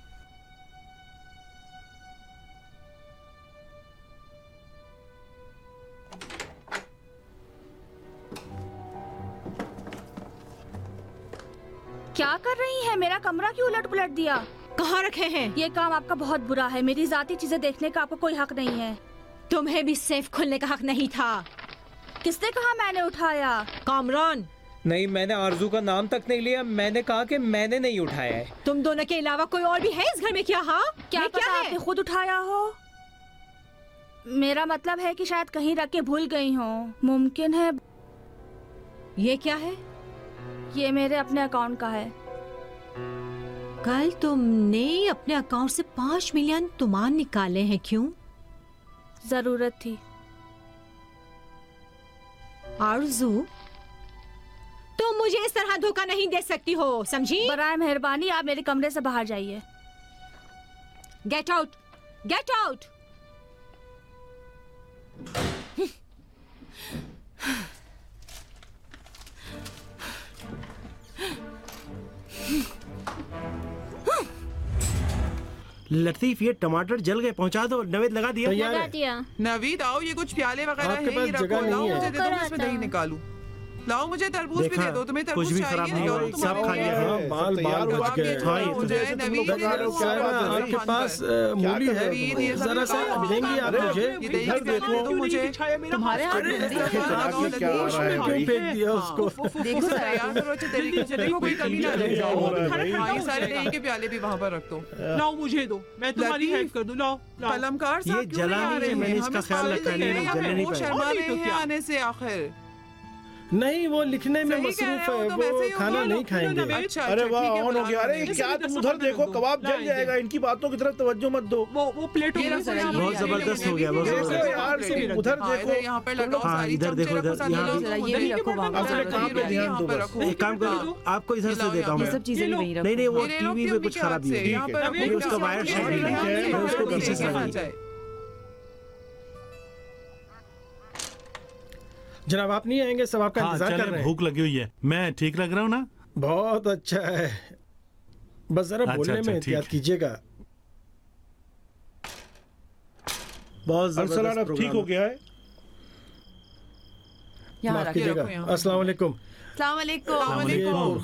क्या कर रही हैं? मेरा कमरा क्यों उलट पुलट दिया? कहाँ रखे हैं? ये काम आपका बहुत बुरा है। मेरी जाती चीजें देखने का आपको कोई हक नहीं है। तुम्हें भी सेफ खोलने का हक नहीं था। किसने कहा मैंने उठाया? कामरान। नहीं, मैंने आरजू का नाम तक नहीं लिया। मैंने कहा कि मैंने नहीं उठाया है। तुम दोनों के अलावा कोई और भी है इस घर में क्या? हाँ, क्या पता आपने खुद उठाया हो? मेरा मतलब है कि शायद कहीं रख के भूल गई हो। मुमकिन है। ये क्या है? ये मेरे अपने अकाउंट का है। कल तुमने अपने अकाउंट से पाँच मिलियन तुमान निकाले हैं, क्यों? जरूरत थी। आरजू, तुम मुझे इस तरह धोखा नहीं दे सकती हो, समझी? बराए मेहरबानी आप मेरे कमरे से बाहर जाइए। Get out, get out. Latif, ये टमाटर जल गए, पहुंचा दो। नवेद लगा दिया? लगा दिया। नवीद आओ, ये कुछ प्याले वगैरह है, ये रखो। लाओ मुझे दे दो, मैं इसमें दही निकालूं। लाओ मुझे तरबूज भी दे दो। तुम्हें तरबूज चाहिए? खराब नहीं हो, सब खा लिया। हाँ, बाल बाल बच गए। हाँ, आपके पास मूली है, जरा सा देंगे आप मुझे? इधर देखो मुझे। तुम्हारे हाथ में क्यों फेंक दिया उसको? देखो यार, थोड़ा अच्छे तरीके से देखो, कोई कमी ना रह जाए। ये सारे दही के प्याले भी वहाँ पर रख दो। लाओ मुझे दो, मैं तुम्हारी हेल्प कर दूं। लाओ। कलमकार साहब, ये जला नहीं है, मैंने इसका ख्याल रखा नहीं, जलने नहीं पाया। शर्मा रहे हैं आने से आखिर। नहीं, वो लिखने में मसरूफ है, वो खाना नहीं खाएंगे। अच्छा, अरे वाह, ऑन हो गया। अरे क्या, तुम उधर देखो, कबाब जल जाएगा। इनकी बातों की तरफ तवज्जो मत दो। वो वो प्लेट बहुत जबरदस्त हो गया। बहुत देखो यार, तुम उधर देखो। यहाँ पे लगाओ। हाँ, इधर देखो, इधर यहाँ ये भी रखो वहाँ अपने काम पे ध्यान दो बस। एक काम करो, आपको इधर से देता हूँ मैं। सब चीजें भी वहीं रखो। नहीं नहीं, वो टीवी में कुछ खराबी है, उसका वायर शॉर्ट है, मैं उसको पीछे से लगाऊंगा। जनाब, आप नहीं आएंगे? सब आपका इंतजार कर रहे हैं। भूख लगी हुई है। मैं ठीक लग रहा हूँ ना? बहुत अच्छा है, बस जरा अच्छा, बोलने अच्छा, में एहतियात कीजिएगा। बहुत जबरदस्त अब ठीक हो गया है। माफ कीजिएगा। अस्सलाम वालेकुम। अस्सलाम वालेकुम।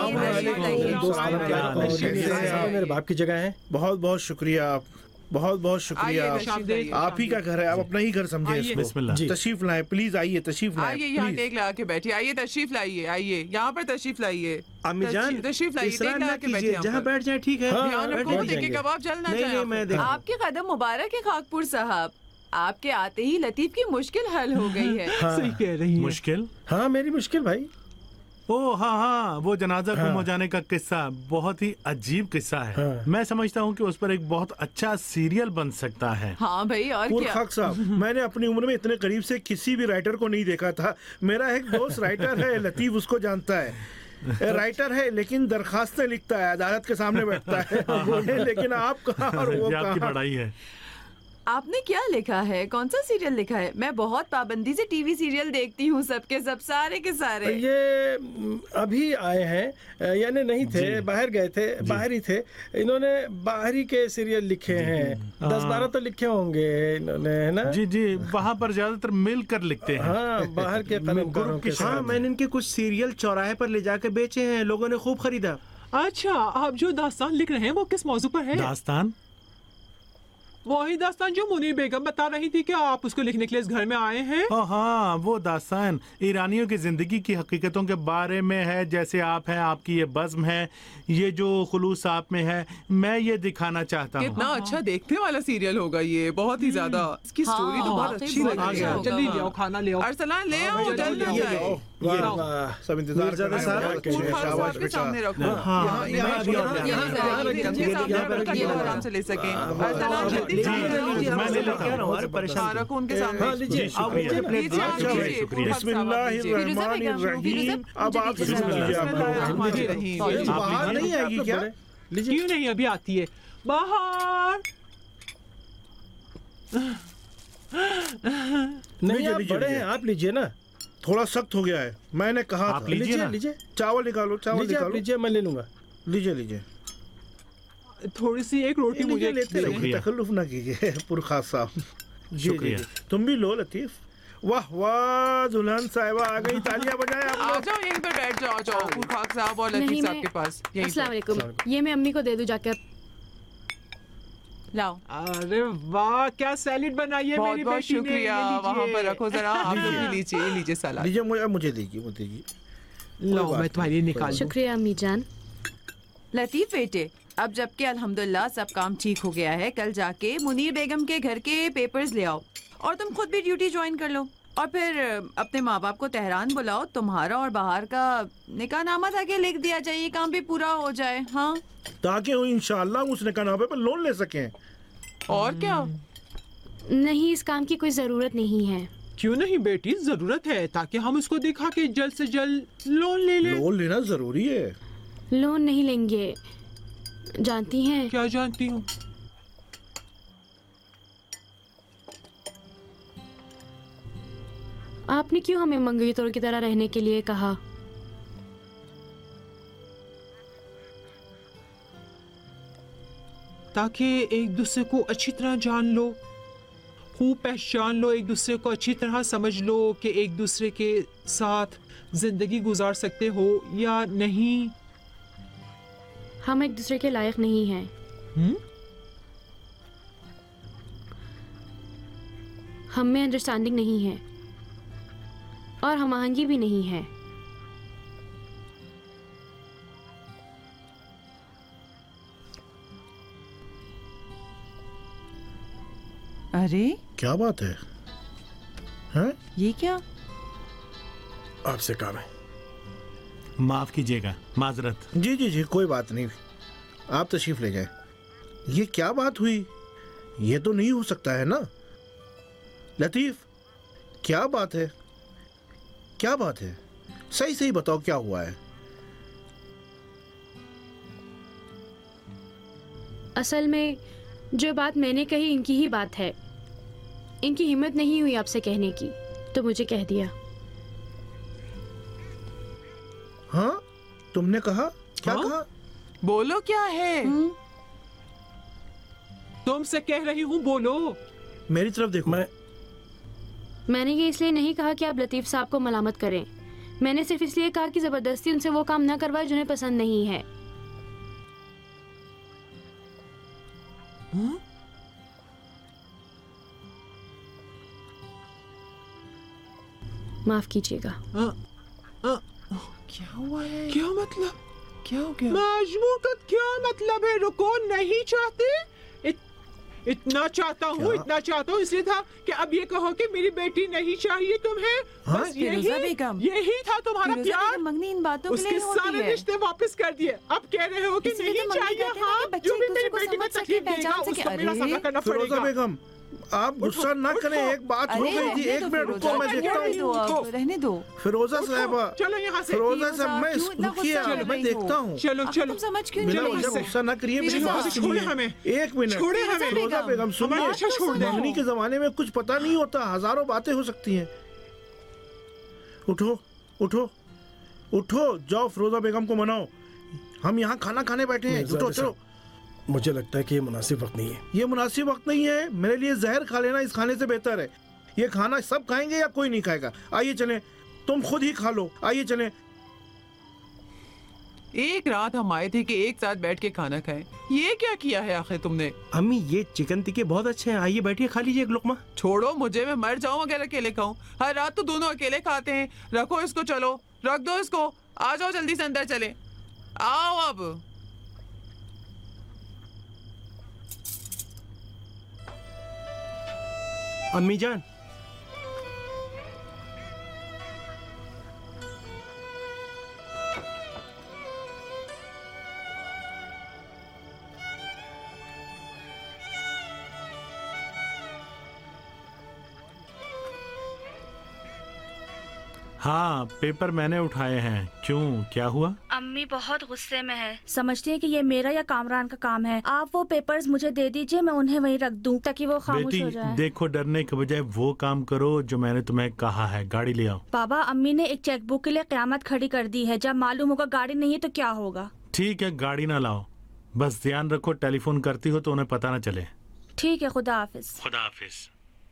मेरे बाप की जगह है। बहुत बहुत शुक्रिया, आप बहुत बहुत शुक्रिया। आप ही का घर है, आप अपना ही घर समझे इसको। तशरीफ लाएं, प्लीज आइए, तशरीफ लाएं। आइए, यहाँ टेक लगा के बैठिए। आइए, तशरीफ लाइए। आइए, यहाँ पर तशरीफ लाइए। अम्मी जान, तशरीफ लाइए, टेक लगा के बैठिए। जहाँ बैठ जाए ठीक है। ध्यान रखो, देखिए कबाब जलना चाहिए। आपके कदम मुबारक है खाकपुर साहब। आपके आते ही लतीफ की मुश्किल हल हो गई है। सही कह रही है। मुश्किल? हाँ, मेरी मुश्किल भाई। ओ हाँ हाँ, वो जनाजा गुम हो जाने का किस्सा बहुत ही अजीब किस्सा है। हाँ। मैं समझता हूँ कि उस पर एक बहुत अच्छा सीरियल बन सकता है। हाँ भाई, और क्या? खाक साहब, मैंने अपनी उम्र में इतने करीब से किसी भी राइटर को नहीं देखा था। मेरा एक दोस्त राइटर है, लतीफ, उसको जानता है। राइटर है लेकिन दरखास्तें लिखता है, अदालत के सामने बैठता है। बोले, लेकिन आप कहाँ और वो आपकी बड़ाई है। आपने क्या लिखा है? कौन सा सीरियल लिखा है? मैं बहुत पाबंदी से टीवी सीरियल देखती हूँ, सबके सब, सारे के सारे। ये अभी आए हैं, यानी नहीं थे, बाहर गए थे, बाहर ही थे। इन्होंने बाहरी के सीरियल लिखे हैं, दस बारह तो लिखे होंगे इन्होंने, है ना? जी जी, वहाँ पर ज्यादातर मिलकर लिखते हैं। हाँ, बाहर के कलमकारों के साथ। हाँ, मैंने इनके कुछ सीरियल चौराहे पर ले जाकर बेचे हैं, लोगों ने खूब खरीदा। अच्छा, आप जो दास्तान लिख रहे हैं वो किस मौजू पर है? दास्तान? वही दास्तान जो मुनीर बेगम बता रही थी कि आप उसको लिखने के लिए इस घर में आए हैं। ओ हाँ, वो दास्तान ईरानियों की जिंदगी की हकीकतों के बारे में है। जैसे आप हैं, आपकी ये बज़्म है, ये जो खुलूस आप में है, मैं ये दिखाना चाहता हूँ। कितना अच्छा देखने वाला सीरियल होगा ये, बहुत ही ज्यादा। इसकी स्टोरी तो बहुत अच्छी लगी है। जल्दी ले आओ, खाना ले आओ। अरसलान ले आओ, जल्दी आ जाए। सब इंतजार कर रहे हैं। के सामने रखो। आराम से ले सकें। मैं ले लेके आ रहा हूँ, परेशान रखो उनके सामने। हाँ, लीजिए। बिस्मिल्लाहिर्रहमानिर्रहीम। अब आप बाहर नहीं आएगी क्या? क्यों नहीं, अभी आती है बाहर। नहीं आप बड़े हैं, आप लीजिए ना। थोड़ा सख्त हो गया है, मैंने कहा आप था। लीजिए ना। लीजिए चावल निकालो, चावल निकालो। लीजिए, मैं ले लूंगा। लीजिए लीजिए। थोड़ी सी एक रोटी मुझे लेते रहिए, तकल्लुफ ना कीजिए पुरखास साहब। जी जी तुम भी लो लतीफ। वाह वाह, दुल्हन साहिबा आ गई, तालियां बजाएं आप लोग। आ जाओ यहीं पर बैठ जाओ, जाओ पुरखास साहब और लतीफ साहब के पास। अस्सलाम वालेकुम, ये मैं अम्मी को दे दूं जाकर। लाओ। अरे वाह, क्या सैलेड बनाई है मेरी बहुत बेटी ने। शुक्रिया, वहाँ पर रखो जरा। आप लोग भी लीजिए, लीजिए सलाद। लीजिए, मुझे मुझे दीजिए, मुझे दीजिए। लो मैं तुम्हारे लिए निकाल। शुक्रिया अम्मी जान। लतीफ बेटे, अब जबकि अल्हम्दुलिल्लाह सब काम ठीक हो गया है, कल जाके मुनीर बेगम के घर के पेपर्स ले आओ और तुम खुद भी ड्यूटी ज्वाइन कर लो और फिर अपने माँ बाप को तेहरान बुलाओ। तुम्हारा और बाहर का निकाहनामा था कि लिख दिया जाए, ये काम भी पूरा हो जाए। हाँ, ताकि वो इंशाल्लाह उस निकाहनामे पर लोन ले सकें। और क्या? नहीं, इस काम की कोई जरूरत नहीं है। क्यों नहीं बेटी, जरूरत है, ताकि हम उसको दिखा के जल्द से जल्द लोन ले लें। लोन लेना जरूरी है। लोन नहीं लेंगे, जानती हैं? क्या जानती हूँ? आपने क्यों हमें मंगेतर की तरह रहने के लिए कहा? ताकि एक दूसरे को अच्छी तरह जान लो, खूब पहचान लो, एक दूसरे को अच्छी तरह समझ लो कि एक दूसरे के साथ जिंदगी गुजार सकते हो या नहीं। हम एक दूसरे के लायक नहीं हैं। हुँ? हम में अंडरस्टैंडिंग नहीं है और हमआहंगी भी नहीं है। अरे क्या बात है? हैं? ये क्या? आपसे काम है। माफ कीजिएगा, माजरत। जी जी जी कोई बात नहीं, आप तशरीफ ले जाए। ये क्या बात हुई? ये तो नहीं हो सकता है ना लतीफ? क्या बात है? क्या बात है? सही सही बताओ, क्या हुआ है? असल में जो बात मैंने कही इनकी ही बात है। इनकी हिम्मत नहीं हुई आपसे कहने की, तो मुझे कह दिया। हाँ, तुमने कहा? क्या हाँ? कहा? बोलो क्या है? तुमसे कह रही हूँ, बोलो। मेरी तरफ देखो। मैं मैंने ये इसलिए नहीं कहा कि आप लतीफ साहब को मलामत करें। मैंने सिर्फ इसलिए कहा कि जबरदस्ती उनसे वो काम न करवाए जिन्हें पसंद नहीं है। हाँ? माफ कीजिएगा। क्या हुआ है? क्या मतलब? क्या हो गया? मजबूर का क्या मतलब है? रुको, नहीं चाहते? इत, इतना चाहता हूँ, इतना चाहता हूँ, इसलिए था कि अब ये कहो कि मेरी बेटी नहीं चाहिए तुम्हें। हाँ? बस यही यही था तुम्हारा प्यार। मंगनी इन बातों के लिए उसके होती सारे है। रिश्ते वापस कर दिए। अब कह रहे हो कि इसलिए नहीं तो मम्मी चाहिए। कहते हैं ना हाँ, कि बच्चे जो भी एक मेरी दूसरे को बेटी को समझ सके, तकलीफ देगा पहचान सके। उसको मेरा अरे, सामना करना फिरोजा पड़ेगा। बेगम, आप गुस्सा ना करें, एक बात हो अरे, गई थी। रहने एक दो मिनट रुको, मैं फिरोजा, देखता रहने दो हूँ। आप, रहने दो। फिरोजा साहबा, चलो यहाँ से। फिरोजा साहब, मैं क्यों इतना रुकिए, गुस्सा आप, कर मैं रही देखता हो? हूँ। चलो अब चलो तुम समझ क्यों बिना नहीं वजह रही? गुस्सा ना करिए, मेरी फिरोजा, बात छोड़े सुनिए। हमें। एक मिनट, छोड़े हमें। फिरोजा बेगम हमारा अच्छा छोड़ सुनिए। दो। मंगनी के जमाने में कुछ पता नहीं होता, हजारों बातें हो सकती हैं। उठो उठो उठो, जाओ फिरोजा बेगम को मनाओ। हम यहाँ खाना खाने बैठे हैं। उठो चलो। मुझे लगता है कि ये मुनासिब वक्त नहीं है। ये मुनासिब वक्त नहीं है, मेरे लिए जहर खा लेना इस खाने से बेहतर है। ये खाना सब खाएंगे या कोई नहीं खाएगा? आइए चलें, तुम खुद ही खा लो, आइए चलें। एक रात हम आए थे कि एक साथ बैठ के खाना खाएं। ये क्या किया है आखिर तुमने? अम्मी, ये चिकन टिक्के बहुत अच्छे हैं, आइए बैठिए, खा लीजिए एक लुकमा। छोड़ो मुझे, मैं मर जाऊं अगर अकेले खाऊं। हर रात तो दोनों अकेले खाते हैं। रखो इसको, चलो रख दो इसको। आ जाओ जल्दी से अंदर चले। आओ अब। अम्मी जान, हाँ, पेपर मैंने उठाए हैं। क्यों, क्या हुआ? अम्मी बहुत गुस्से में है, समझती है कि ये मेरा या कामरान का काम है। आप वो पेपर्स मुझे दे दीजिए, मैं उन्हें वहीं रख दूं ताकि वो खामोश हो जाए। देखो, डरने के बजाय वो काम करो जो मैंने तुम्हें कहा है। गाड़ी ले आओ। बाबा, अम्मी ने एक चेकबुक के लिए क़यामत खड़ी कर दी है। जब मालूम होगा गाड़ी नहीं है तो क्या होगा? ठीक है, गाड़ी ना लाओ, बस ध्यान रखो टेलीफोन करती हो तो उन्हें पता ना चले। ठीक है, खुदा हाफिज। खुदा हाफिज।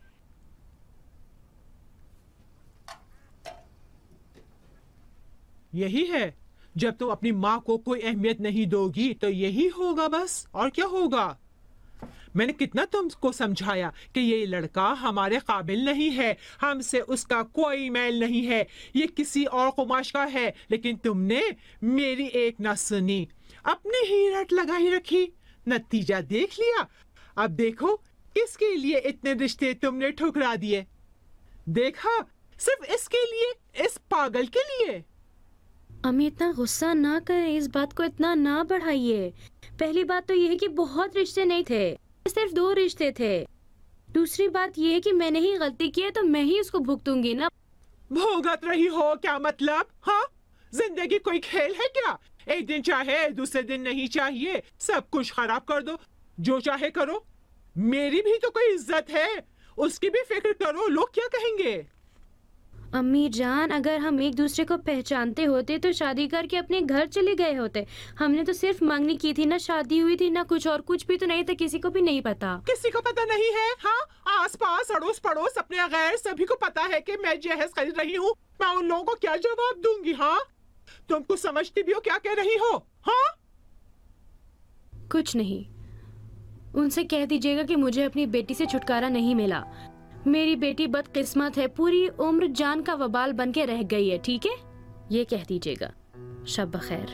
यही है, जब तुम अपनी माँ को कोई अहमियत नहीं दोगी तो यही होगा बस, और क्या होगा। मैंने कितना तुमको समझाया कि ये लड़का हमारे काबिल नहीं है, हमसे उसका कोई मेल नहीं है, ये किसी और कुमाश का है, लेकिन तुमने मेरी एक ना सुनी, अपनी ही रट लगाई रखी। नतीजा देख लिया। अब देखो किसके लिए इतने रिश्ते तुमने ठुकरा दिए। देखा, सिर्फ इसके लिए, इस पागल के लिए। अम्मी इतना गुस्सा ना करें, इस बात को इतना ना बढ़ाइए। पहली बात तो ये है कि बहुत रिश्ते नहीं थे, सिर्फ दो रिश्ते थे। दूसरी बात ये है कि मैंने ही गलती की है तो मैं ही उसको भुगतूंगी ना। भुगत रही हो क्या मतलब? हाँ, जिंदगी कोई खेल है क्या? एक दिन चाहे दूसरे दिन नहीं चाहिए, सब कुछ खराब कर दो, जो चाहे करो। मेरी भी तो कोई इज्जत है, उसकी भी फिक्र करो। लोग क्या कहेंगे? अम्मी जान, अगर हम एक दूसरे को पहचानते होते तो शादी करके अपने घर चले गए होते। हमने तो सिर्फ मांगनी की थी ना, शादी हुई थी ना, कुछ और कुछ भी तो नहीं था, किसी को भी नहीं पता। किसी को पता नहीं है? हाँ, आस पास अड़ोस पड़ोस अपने गैर सभी को पता है कि मैं जहेज खरीद रही हूँ। मैं उन लोगों को क्या जवाब दूंगी? हाँ, तुम कुछ समझती भी हो क्या कह रही हो? हाँ, कुछ नहीं। उनसे कह दीजिएगा कि मुझे अपनी बेटी से छुटकारा नहीं मिला। मेरी बेटी बदकिस्मत है, पूरी उम्र जान का वबाल बन के रह गई है। ठीक है, ये कह दीजिएगा। शब बखैर।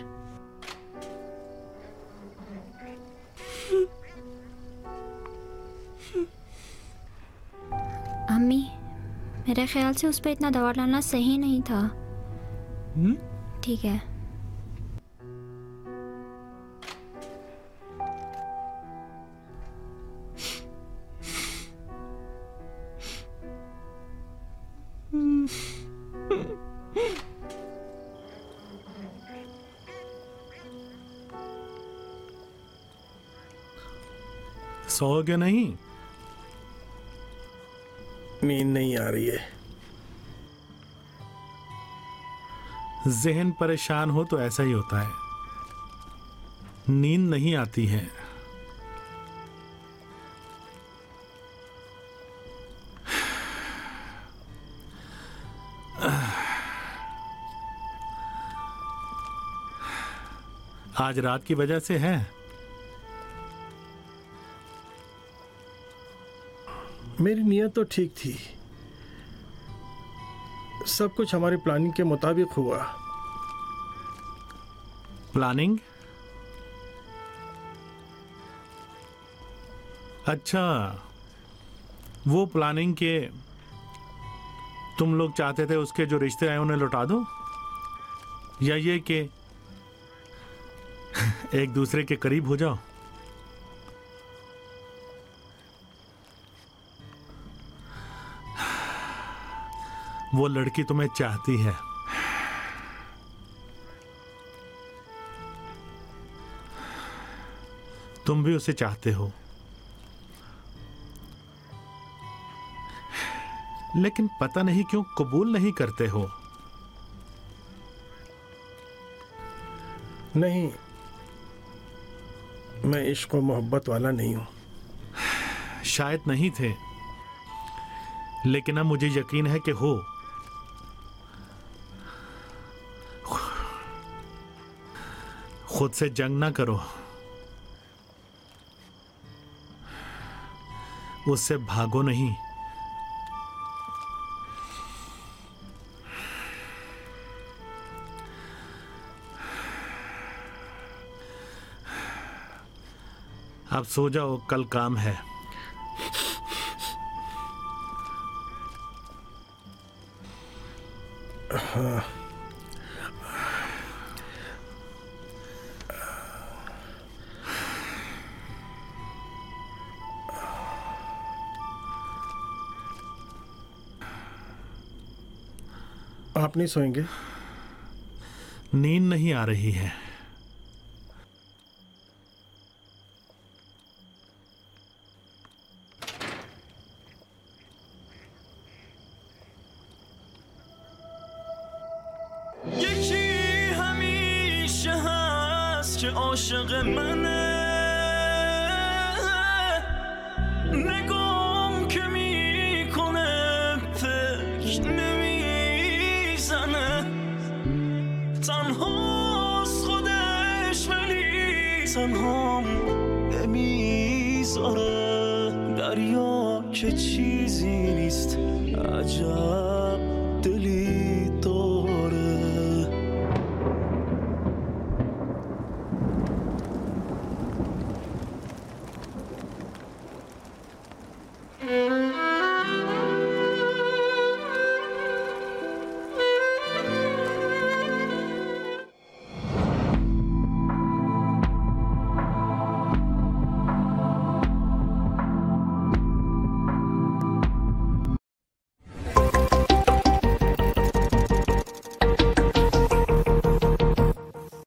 अम्मी, मेरे ख्याल से उस पर इतना दबाव डालना सही नहीं था। ठीक है। सोओगे नहीं? नींद नहीं आ रही है। जहन परेशान हो तो ऐसा ही होता है, नींद नहीं आती है। आज रात की वजह से है। मेरी नीयत तो ठीक थी, सब कुछ हमारी प्लानिंग के मुताबिक हुआ। प्लानिंग? अच्छा, वो प्लानिंग के तुम लोग चाहते थे उसके जो रिश्ते आए उन्हें लौटा दो, या ये कि एक दूसरे के करीब हो जाओ? वो लड़की तुम्हें चाहती है, तुम भी उसे चाहते हो, लेकिन पता नहीं क्यों कबूल नहीं करते हो। नहीं, मैं इश्क और मोहब्बत वाला नहीं हूं। शायद नहीं थे, लेकिन अब मुझे यकीन है कि हो। खुद से जंग ना करो, उससे भागो नहीं। अब सो जाओ, कल काम है। हाँ। आप नहीं सोएंगे? नींद नहीं आ रही है। یکی همیشه هست که عاشق منه، نگام که میکنه فکر نمیزنه، تنهاست خودش ولی تنهام نمیذاره، دریا که چیزی نیست عجب دلی داره.